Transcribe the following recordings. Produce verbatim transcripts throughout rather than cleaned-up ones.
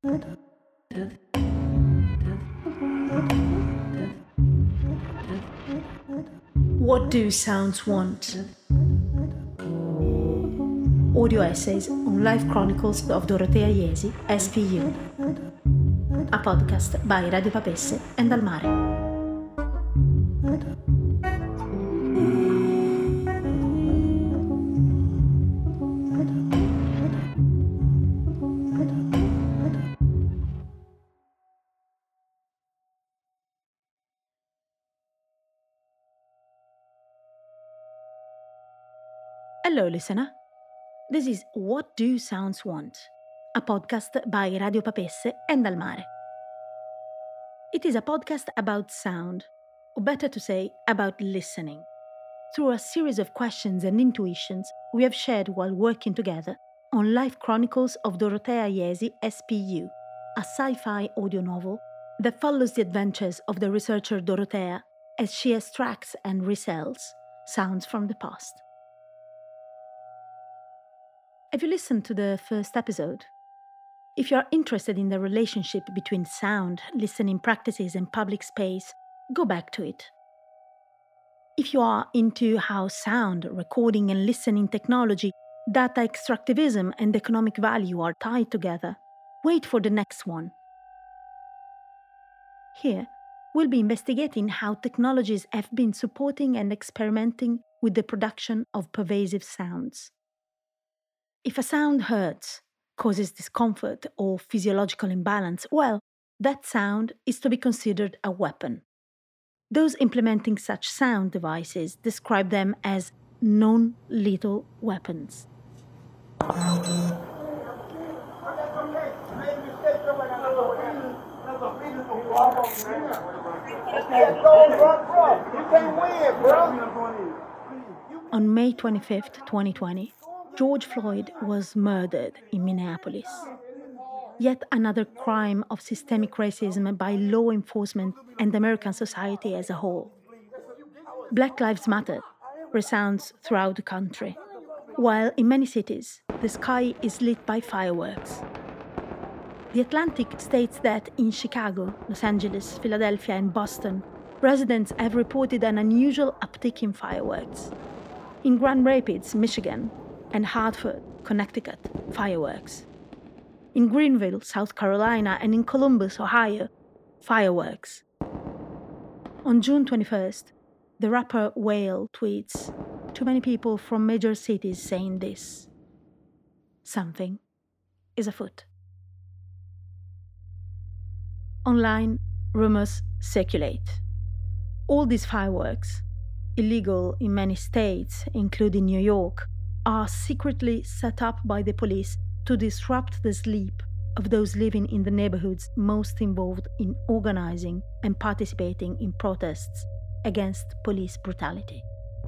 What do sounds want? Audio essays on life chronicles of Dorotea Iesi, S P U. A podcast by Radio Papesse and Al Mare. Hello, listener. This is What Do Sounds Want? A podcast by Radio Papesse and Al Mare. It is a podcast about sound, or better to say, about listening. Through a series of questions and intuitions we have shared while working together on Life Chronicles of Dorotea Iesi, S P U, a sci-fi audio novel that follows the adventures of the researcher Dorotea as she extracts and resells sounds from the past. Have you listened to the first episode? If you are interested in the relationship between sound, listening practices, and public space, go back to it. If you are into how sound, recording, and listening technology, data extractivism, and economic value are tied together, wait for the next one. Here, we'll be investigating how technologies have been supporting and experimenting with the production of pervasive sounds. If a sound hurts, causes discomfort or physiological imbalance, well, that sound is to be considered a weapon. Those implementing such sound devices describe them as non-lethal weapons. On May twenty-fifth, twenty twenty, George Floyd was murdered in Minneapolis. Yet another crime of systemic racism by law enforcement and American society as a whole. Black Lives Matter resounds throughout the country, while in many cities, the sky is lit by fireworks. The Atlantic states that in Chicago, Los Angeles, Philadelphia, and Boston, residents have reported an unusual uptick in fireworks. In Grand Rapids, Michigan, and Hartford, Connecticut, fireworks. In Greenville, South Carolina, and in Columbus, Ohio, fireworks. On June twenty-first, the rapper Whale tweets, "Too many people from major cities saying this. Something is afoot." Online, rumors circulate. All these fireworks, illegal in many states, including New York, are secretly set up by the police to disrupt the sleep of those living in the neighborhoods most involved in organizing and participating in protests against police brutality.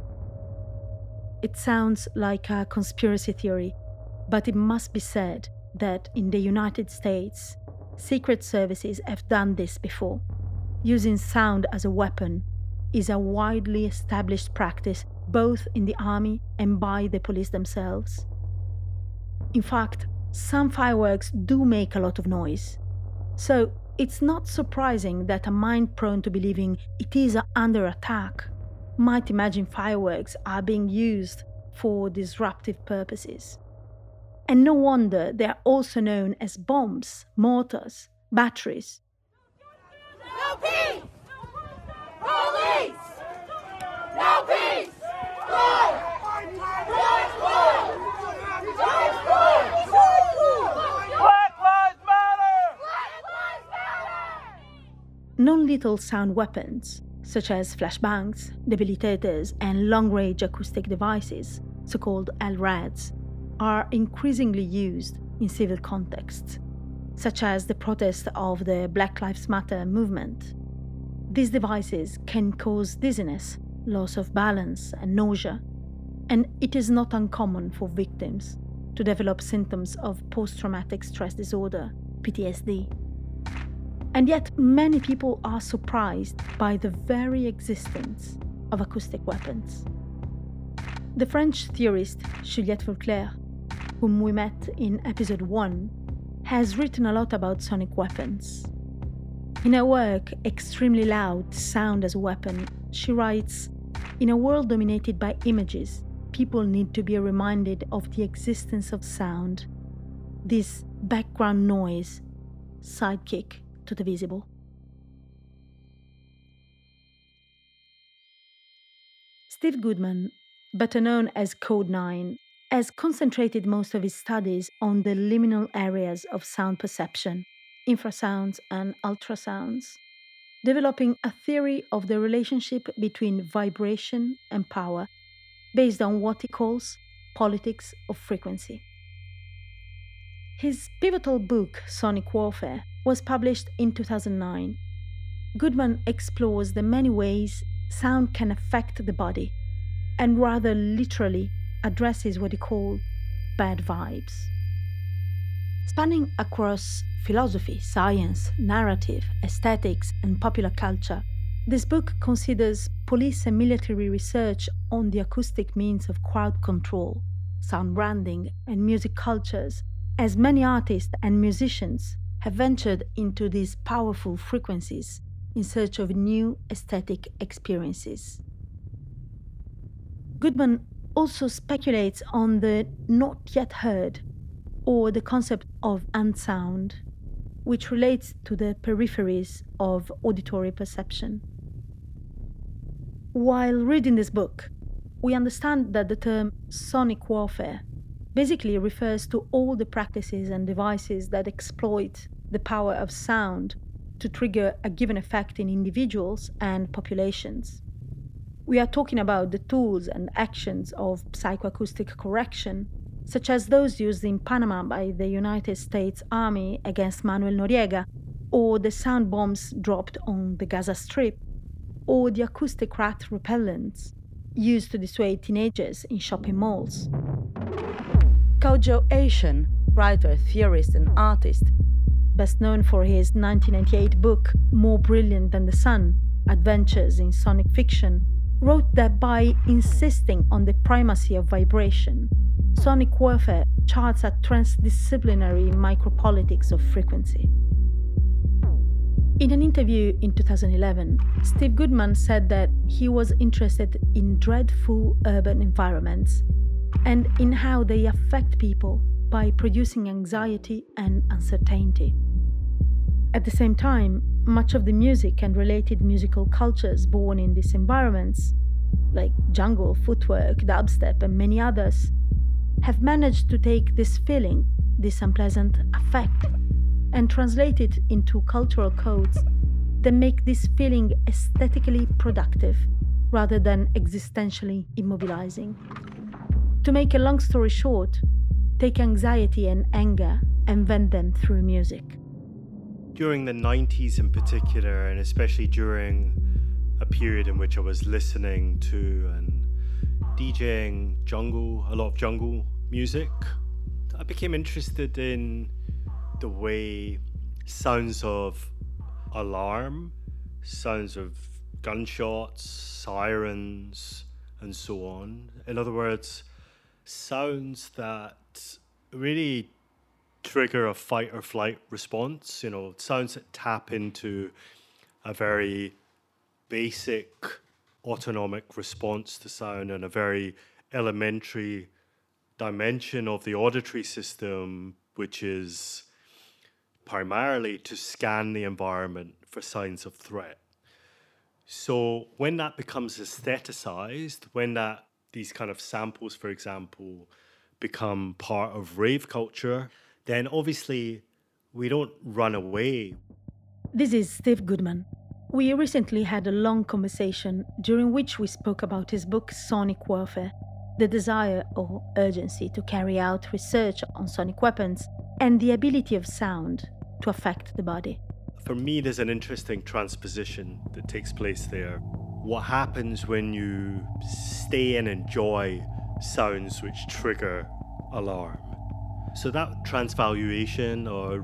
It sounds like a conspiracy theory, but it must be said that in the United States, secret services have done this before. Using sound as a weapon is a widely established practice both in the army and by the police themselves. In fact, some fireworks do make a lot of noise. So it's not surprising that a mind prone to believing it is under attack might imagine fireworks are being used for disruptive purposes. And no wonder they are also known as bombs, mortars, batteries. No peace! Police! No peace! Non-lethal sound weapons, such as flashbangs, debilitators, and long-range acoustic devices, so-called L RADs, are increasingly used in civil contexts, such as the protest of the Black Lives Matter movement. These devices can cause dizziness, loss of balance, and nausea, and it is not uncommon for victims to develop symptoms of post-traumatic stress disorder, P T S D. And yet many people are surprised by the very existence of acoustic weapons. The French theorist Juliette Vauclair, whom we met in episode one, has written a lot about sonic weapons. In her work, Extremely Loud, Sound as a Weapon, she writes, "In a world dominated by images, people need to be reminded of the existence of sound, this background noise, sidekick to the visible." Steve Goodman, better known as Code nine, has concentrated most of his studies on the liminal areas of sound perception, infrasounds and ultrasounds, developing a theory of the relationship between vibration and power based on what he calls politics of frequency. His pivotal book, Sonic Warfare, was published in two thousand nine. Goodman explores the many ways sound can affect the body, and rather literally addresses what he called bad vibes. Spanning across philosophy, science, narrative, aesthetics, and popular culture, this book considers police and military research on the acoustic means of crowd control, sound branding, and music cultures, as many artists and musicians have ventured into these powerful frequencies in search of new aesthetic experiences. Goodman also speculates on the not yet heard, or the concept of unsound, which relates to the peripheries of auditory perception. While reading this book, we understand that the term sonic warfare basically refers to all the practices and devices that exploit the power of sound to trigger a given effect in individuals and populations. We are talking about the tools and actions of psychoacoustic correction, such as those used in Panama by the United States Army against Manuel Noriega, or the sound bombs dropped on the Gaza Strip, or the acoustic rat repellents used to dissuade teenagers in shopping malls. Kojo Asian, writer, theorist, and artist, best known for his nineteen ninety-eight book More Brilliant Than the Sun, Adventures in Sonic Fiction, wrote that by insisting on the primacy of vibration, sonic warfare charts a transdisciplinary micropolitics of frequency. In an interview in two thousand eleven, Steve Goodman said that he was interested in dreadful urban environments and in how they affect people by producing anxiety and uncertainty. At the same time, much of the music and related musical cultures born in these environments, like jungle, footwork, dubstep, and many others, have managed to take this feeling, this unpleasant affect, and translate it into cultural codes that make this feeling aesthetically productive rather than existentially immobilizing. To make a long story short, take anxiety and anger and vent them through music. During the nineties in particular, and especially during a period in which I was listening to and DJing jungle, a lot of jungle music, I became interested in the way sounds of alarm, sounds of gunshots, sirens, and so on. In other words, sounds that really trigger a fight or flight response, you know, sounds that tap into a very basic autonomic response to sound and a very elementary dimension of the auditory system, which is primarily to scan the environment for signs of threat. So when that becomes aestheticized, when that these kind of samples, for example, become part of rave culture, then obviously we don't run away. This is Steve Goodman. We recently had a long conversation during which we spoke about his book Sonic Warfare, the desire or urgency to carry out research on sonic weapons, and the ability of sound to affect the body. For me, there's an interesting transposition that takes place there. What happens when you stay and enjoy sounds which trigger alarm? So that transvaluation or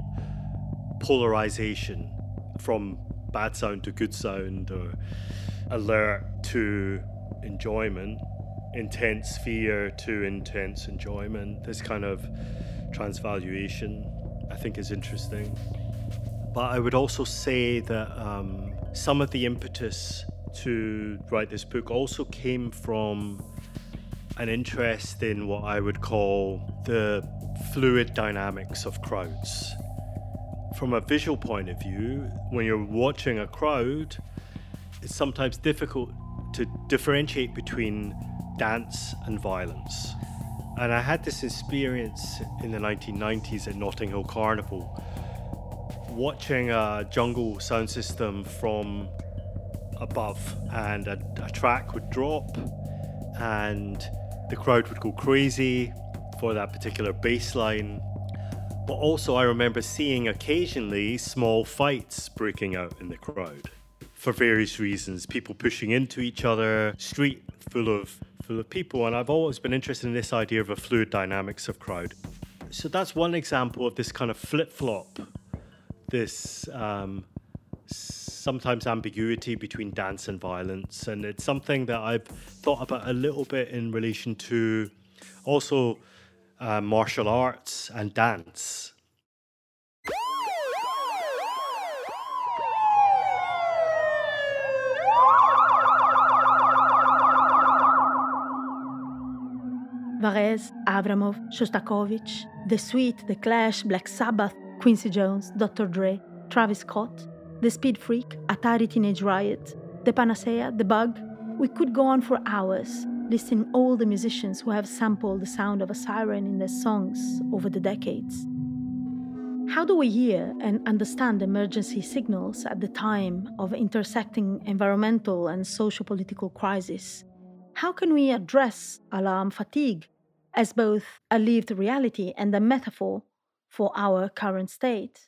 repolarization from bad sound to good sound, or alert to enjoyment, intense fear to intense enjoyment, this kind of transvaluation. I think is interesting. But I would also say that um, some of the impetus to write this book also came from an interest in what I would call the fluid dynamics of crowds. From a visual point of view, when you're watching a crowd, it's sometimes difficult to differentiate between dance and violence. And I had this experience in the nineteen nineties at Notting Hill Carnival, watching a jungle sound system from above, and a, a track would drop and the crowd would go crazy for that particular bass line. But also I remember seeing occasionally small fights breaking out in the crowd for various reasons, people pushing into each other, street full of full of people, and I've always been interested in this idea of a fluid dynamics of crowd. So that's one example of this kind of flip-flop, this um, sometimes ambiguity between dance and violence, and it's something that I've thought about a little bit in relation to also uh, martial arts and dance. Varese, Avramov, Shostakovich, The Sweet, The Clash, Black Sabbath, Quincy Jones, Doctor Dre, Travis Scott, The Speed Freak, Atari Teenage Riot, The Panacea, The Bug. We could go on for hours, listing all the musicians who have sampled the sound of a siren in their songs over the decades. How do we hear and understand emergency signals at the time of intersecting environmental and socio-political crisis? How can we address alarm fatigue as both a lived reality and a metaphor for our current state?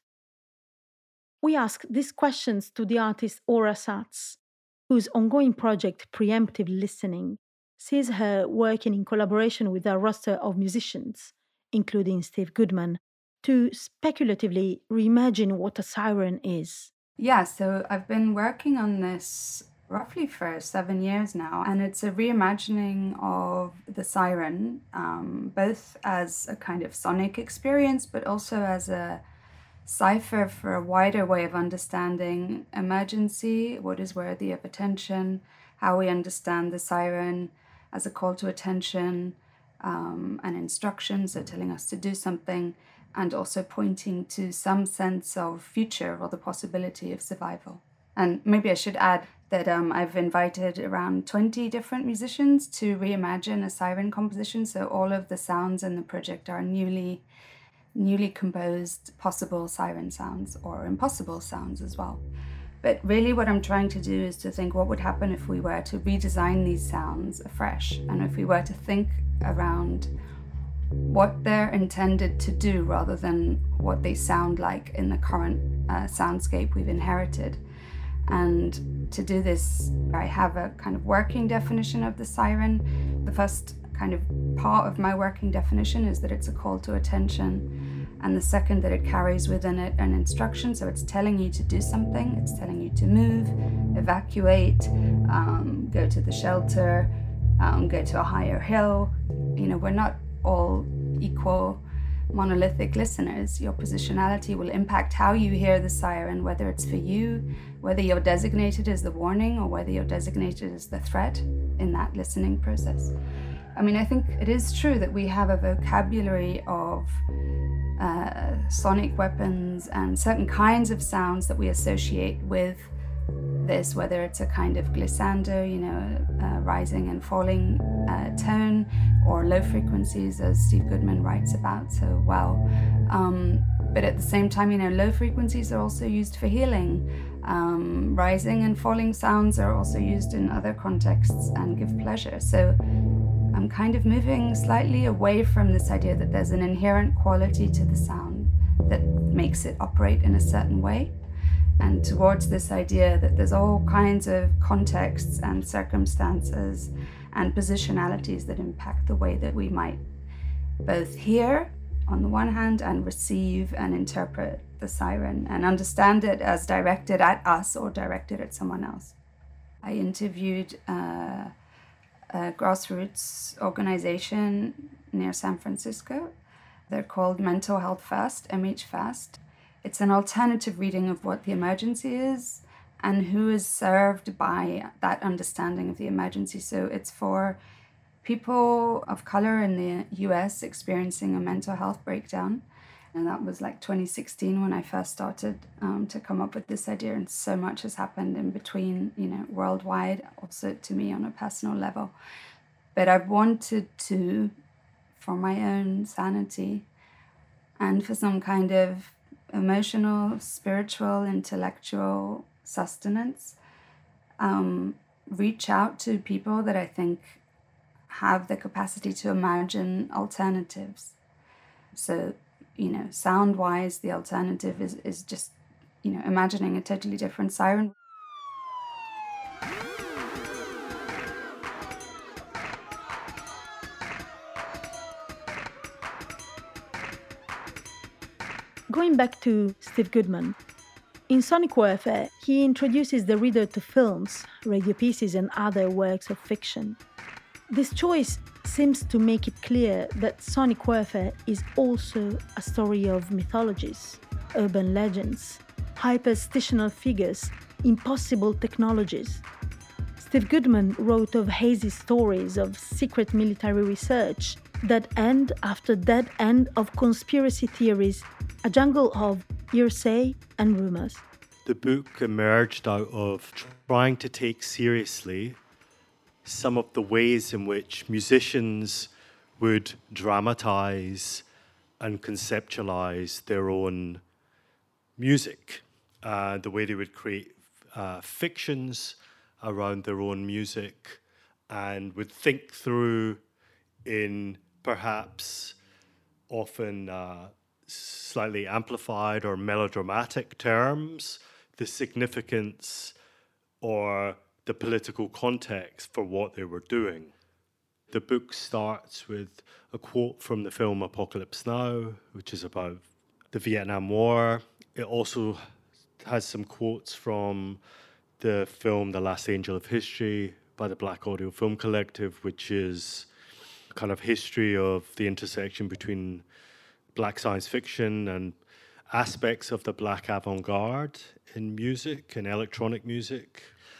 We ask these questions to the artist Ora Satz, whose ongoing project Preemptive Listening sees her working in collaboration with a roster of musicians, including Steve Goodman, to speculatively reimagine what a siren is. Yeah, so I've been working on this roughly for seven years now, and it's a reimagining of the siren, um, both as a kind of sonic experience, but also as a cipher for a wider way of understanding emergency, what is worthy of attention, how we understand the siren as a call to attention, um, and instruction, so telling us to do something, and also pointing to some sense of future or the possibility of survival. And maybe I should add that um, I've invited around twenty different musicians to reimagine a siren composition. So all of the sounds in the project are newly, newly composed possible siren sounds or impossible sounds as well. But really what I'm trying to do is to think what would happen if we were to redesign these sounds afresh, and if we were to think around what they're intended to do rather than what they sound like in the current uh, soundscape we've inherited. And to do this, I have a kind of working definition of the siren. The first kind of part of my working definition is that it's a call to attention, and the second that it carries within it an instruction. So it's telling you to do something, it's telling you to move, evacuate, um, go to the shelter, um, go to a higher hill. You know, we're not all equal monolithic listeners. Your positionality will impact how you hear the siren, whether it's for you, whether you're designated as the warning or whether you're designated as the threat in that listening process. I mean, I think it is true that we have a vocabulary of uh, sonic weapons and certain kinds of sounds that we associate with this, whether it's a kind of glissando, you know, uh, rising and falling uh, tone, or low frequencies, as Steve Goodman writes about so well. Um, but at the same time, you know, low frequencies are also used for healing. Um, rising and falling sounds are also used in other contexts and give pleasure. So I'm kind of moving slightly away from this idea that there's an inherent quality to the sound that makes it operate in a certain way, and towards this idea that there's all kinds of contexts and circumstances and positionalities that impact the way that we might both hear on the one hand and receive and interpret the siren and understand it as directed at us or directed at someone else. I interviewed uh, a grassroots organization near San Francisco They're called Mental Health First, M H First. It's an alternative reading of what the emergency is and who is served by that understanding of the emergency. So it's for people of color in the U S experiencing a mental health breakdown. And that was like twenty sixteen when I first started um, to come up with this idea. And so much has happened in between, you know, worldwide, also to me on a personal level. But I wanted to, for my own sanity and for some kind of emotional, spiritual, intellectual sustenance, um, reach out to people that I think have the capacity to imagine alternatives. So, you know, sound-wise, the alternative is, is just, you know, imagining a totally different siren. Going back to Steve Goodman, in Sonic Warfare, he introduces the reader to films, radio pieces, and other works of fiction. This choice seems to make it clear that Sonic Warfare is also a story of mythologies, urban legends, hyperstitional figures, impossible technologies. Steve Goodman wrote of hazy stories of secret military research that end after dead end of conspiracy theories, a jungle of hearsay and rumors. The book emerged out of trying to take seriously some of the ways in which musicians would dramatize and conceptualize their own music, uh, the way they would create uh, fictions around their own music and would think through in perhaps often uh, slightly amplified or melodramatic terms the significance or the political context for what they were doing. The book starts with a quote from the film Apocalypse Now, which is about the Vietnam War. It also has some quotes from the film The Last Angel of History by the Black Audio Film Collective, which is a kind of history of the intersection between Black science fiction and aspects of the Black avant-garde in music and electronic music.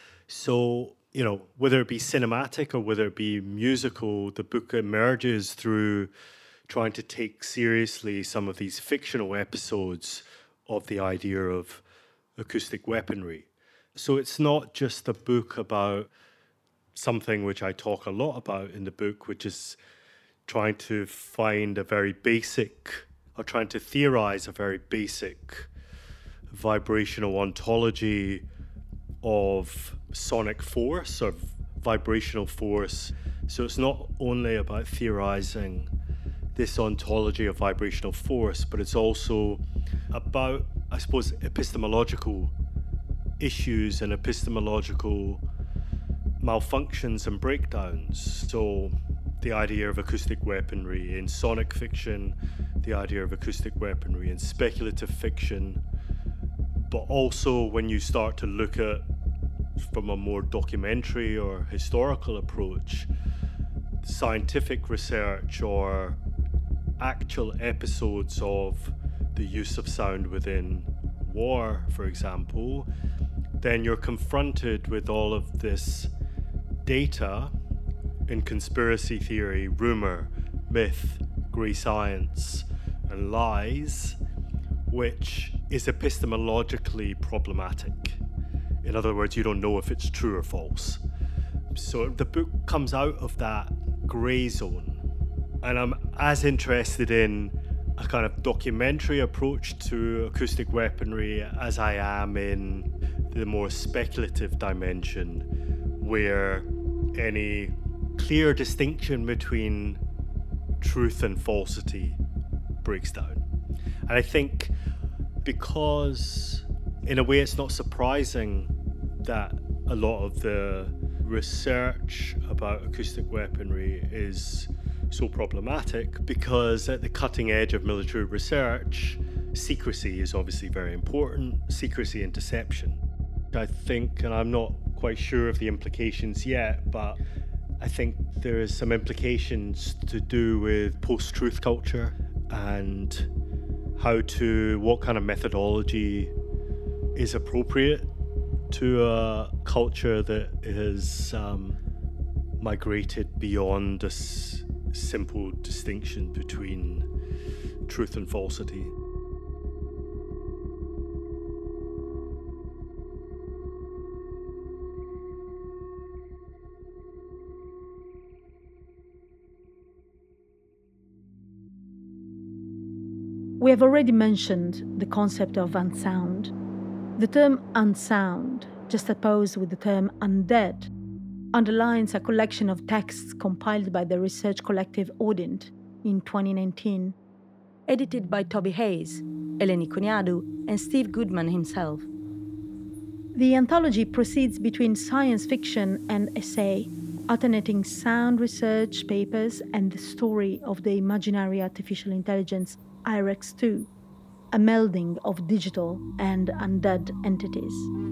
So, you know, whether it be cinematic or whether it be musical, the book emerges through trying to take seriously some of these fictional episodes of the idea of acoustic weaponry. So it's not just a book about something which I talk a lot about in the book, which is trying to find a very basic, or trying to theorize a very basic vibrational ontology of sonic force or vibrational force. So it's not only about theorizing this ontology of vibrational force, but it's also about, I suppose, epistemological issues and epistemological malfunctions and breakdowns. So the idea of acoustic weaponry in sonic fiction, the idea of acoustic weaponry in speculative fiction, but also when you start to look at, from a more documentary or historical approach, scientific research or actual episodes of the use of sound within war, for example, then you're confronted with all of this data in conspiracy theory, rumor, myth, grey science, and lies, which is epistemologically problematic. In other words, you don't know if it's true or false. So the book comes out of that grey zone. And I'm as interested in a kind of documentary approach to acoustic weaponry as I am in the more speculative dimension, where any clear distinction between truth and falsity breaks down. And I think because, in a way, it's not surprising that a lot of the research about acoustic weaponry is so problematic, because at the cutting edge of military research, secrecy is obviously very important, secrecy and deception. I think, and I'm not quite sure of the implications yet, but I think there is some implications to do with post-truth culture and how to, what kind of methodology is appropriate to a culture that is um, migrated beyond this simple distinction between truth and falsity. We have already mentioned the concept of unsound. The term unsound, juxtaposed with the term undead, underlines a collection of texts compiled by the research collective Audient in twenty nineteen, edited by Toby Hayes, Eleni Koniadou, and Steve Goodman himself. The anthology proceeds between science fiction and essay, alternating sound research papers and the story of the imaginary artificial intelligence I R E X two, a melding of digital and undead entities.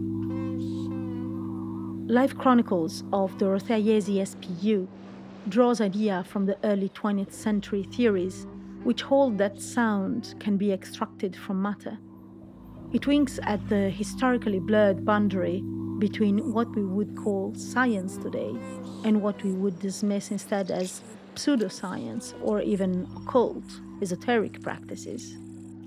Life Chronicles of Dorothea Yezi S P U draws ideas from the early twentieth century theories which hold that sound can be extracted from matter. It winks at the historically blurred boundary between what we would call science today and what we would dismiss instead as pseudoscience or even occult, esoteric practices.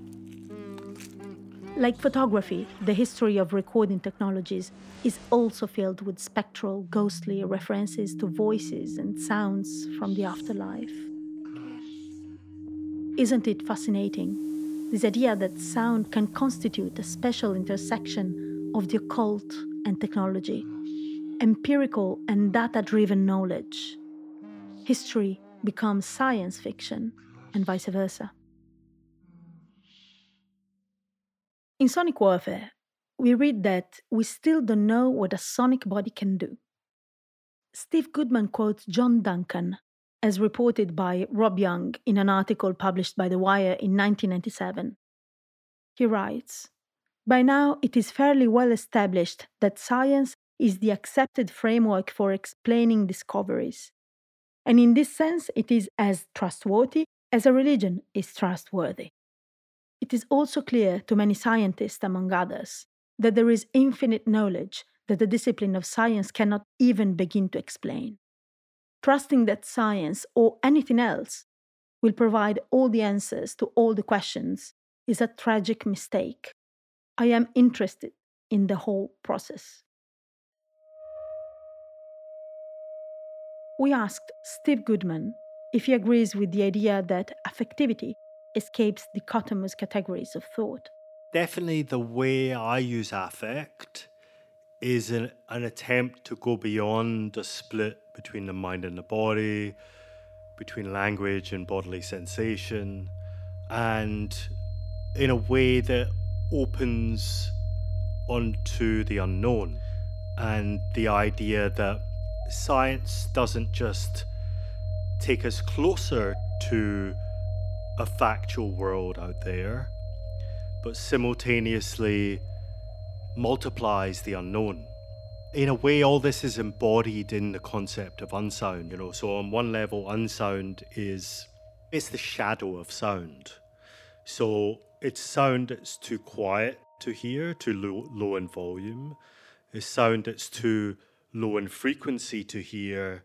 Like photography, the history of recording technologies is also filled with spectral, ghostly references to voices and sounds from the afterlife. Isn't it fascinating, this idea that sound can constitute a special intersection of the occult and technology, empirical and data-driven knowledge? History becomes science fiction, and vice versa. In Sonic Warfare, we read that we still don't know what a sonic body can do. Steve Goodman quotes John Duncan, as reported by Rob Young in an article published by The Wire in nineteen ninety-seven. He writes, "By now it is fairly well established that science is the accepted framework for explaining discoveries. And in this sense, it is as trustworthy as a religion is trustworthy. It is also clear to many scientists, among others, that there is infinite knowledge that the discipline of science cannot even begin to explain. Trusting that science, or anything else, will provide all the answers to all the questions is a tragic mistake. I am interested in the whole process." We asked Steve Goodman if he agrees with the idea that affectivity escapes dichotomous categories of thought. Definitely the way I use affect is an, an attempt to go beyond the split between the mind and the body, between language and bodily sensation, and in a way that opens onto the unknown and the idea that science doesn't just take us closer to a factual world out there, but simultaneously multiplies the unknown. In a way, all this is embodied in the concept of unsound, you know. So on one level, unsound is it's the shadow of sound. So it's sound that's too quiet to hear, too low, low in volume. It's sound that's too low in frequency to hear,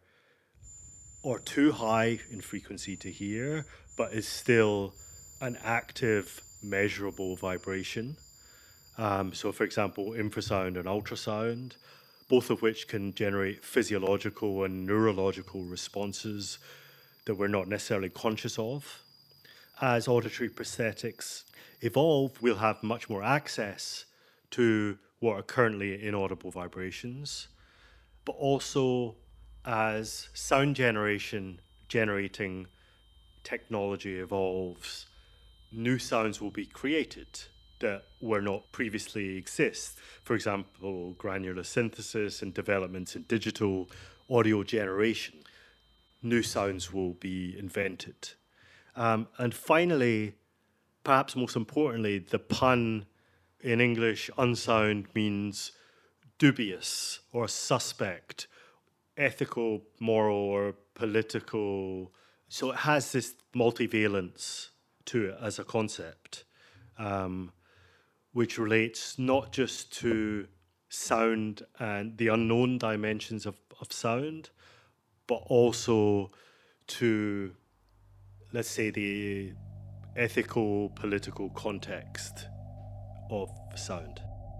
or too high in frequency to hear, but is still an active, measurable vibration. Um, so, for example, infrasound and ultrasound, both of which can generate physiological and neurological responses that we're not necessarily conscious of. As auditory prosthetics evolve, we'll have much more access to what are currently inaudible vibrations, but also as sound generation generating technology evolves, new sounds will be created that were not previously exist. For example, granular synthesis and developments in digital audio generation. New sounds will be invented. Um, and finally, perhaps most importantly, the pun in English, unsound, means dubious or suspect, ethical, moral, or political. So it has this multivalence to it as a concept, um, which relates not just to sound and the unknown dimensions of, of sound, but also to, let's say, the ethical, political context of sound.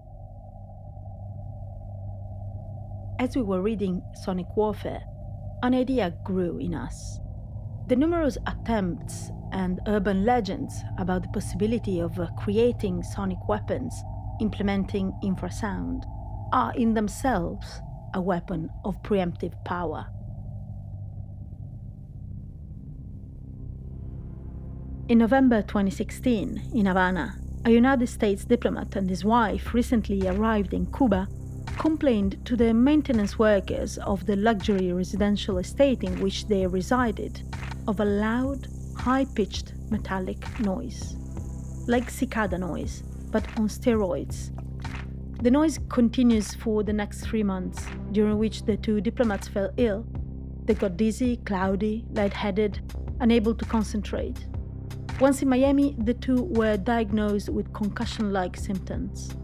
As we were reading Sonic Warfare, an idea grew in us. The numerous attempts and urban legends about the possibility of uh, creating sonic weapons implementing infrasound are in themselves a weapon of preemptive power. In November twenty sixteen, in Havana, a United States diplomat and his wife recently arrived in Cuba complained to the maintenance workers of the luxury residential estate in which they resided of a loud, high-pitched metallic noise, like cicada noise, but on steroids. The noise continues for the next three months, during which the two diplomats fell ill. They got dizzy, cloudy, lightheaded, unable to concentrate. Once in Miami, the two were diagnosed with concussion-like symptoms.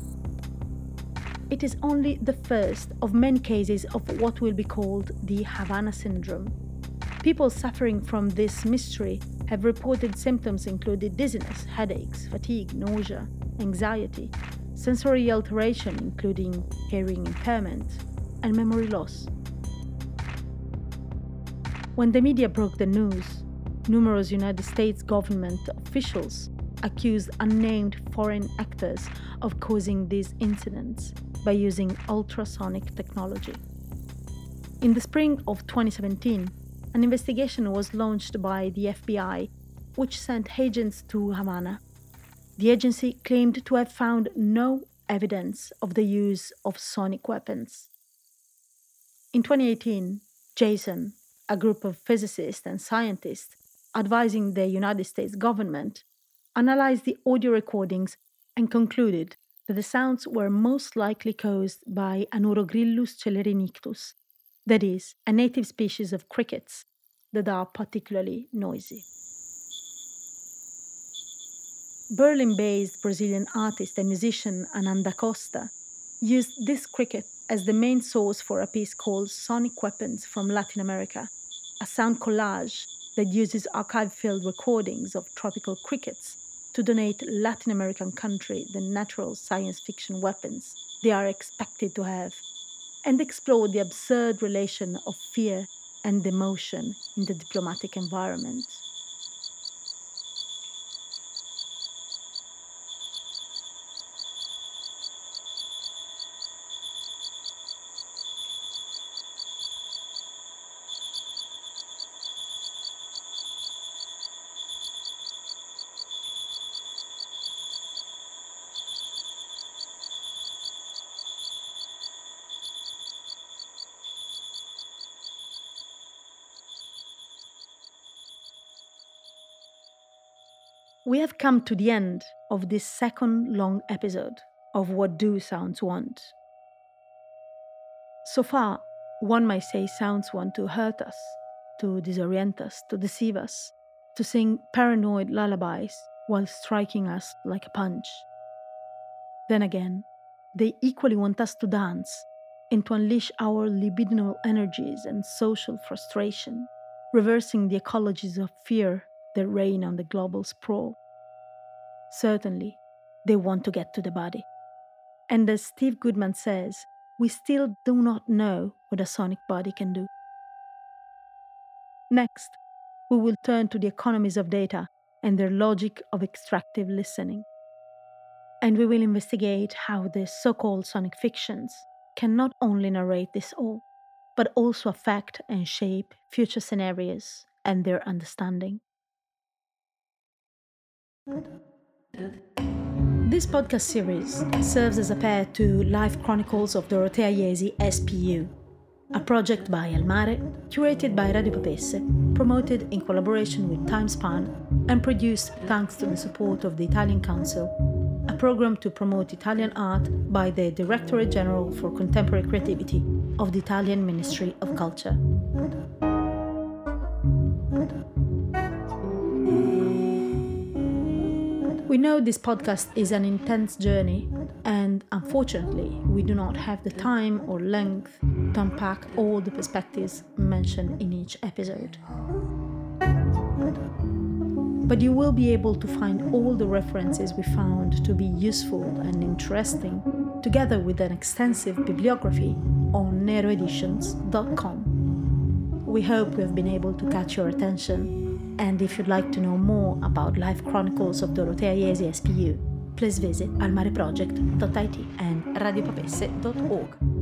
It is only the first of many cases of what will be called the Havana syndrome. People suffering from this mystery have reported symptoms including dizziness, headaches, fatigue, nausea, anxiety, sensory alteration including hearing impairment, and memory loss. When the media broke the news, numerous United States government officials accused unnamed foreign actors of causing these incidents by using ultrasonic technology. In the spring of twenty seventeen, an investigation was launched by the F B I, which sent agents to Havana. The agency claimed to have found no evidence of the use of sonic weapons. In twenty eighteen, JASON, a group of physicists and scientists advising the United States government, analyzed the audio recordings and concluded that the sounds were most likely caused by an Urogrillus celerinictus, that is, a native species of crickets that are particularly noisy. Berlin-based Brazilian artist and musician Ananda Costa used this cricket as the main source for a piece called Sonic Weapons from Latin America, a sound collage that uses archive-filled recordings of tropical crickets to donate Latin American country the natural science fiction weapons they are expected to have, and explore the absurd relation of fear and emotion in the diplomatic environment. We have come to the end of this second long episode of What Do Sounds Want? So far, one might say sounds want to hurt us, to disorient us, to deceive us, to sing paranoid lullabies while striking us like a punch. Then again, they equally want us to dance and to unleash our libidinal energies and social frustration, reversing the ecologies of fear that reign on the global sprawl. Certainly, they want to get to the body. And as Steve Goodman says, we still do not know what a sonic body can do. Next, we will turn to the economies of data and their logic of extractive listening. And we will investigate how the so-called sonic fictions can not only narrate this all, but also affect and shape future scenarios and their understanding. This podcast series serves as a pair to Life Chronicles of Dorotea Iesi S P U, a project by Almare, curated by Radio Papesse, promoted in collaboration with Timespan, and produced thanks to the support of the Italian Council, a program to promote Italian art by the Directorate General for Contemporary Creativity of the Italian Ministry of Culture. We know this podcast is an intense journey, and unfortunately, we do not have the time or length to unpack all the perspectives mentioned in each episode. But you will be able to find all the references we found to be useful and interesting, together with an extensive bibliography on nero editions dot com. We hope we have been able to catch your attention, and if you'd like to know more about Life Chronicles of Dorotea Iesi S P U, please visit almareproject dot I T and radiopapesse dot org.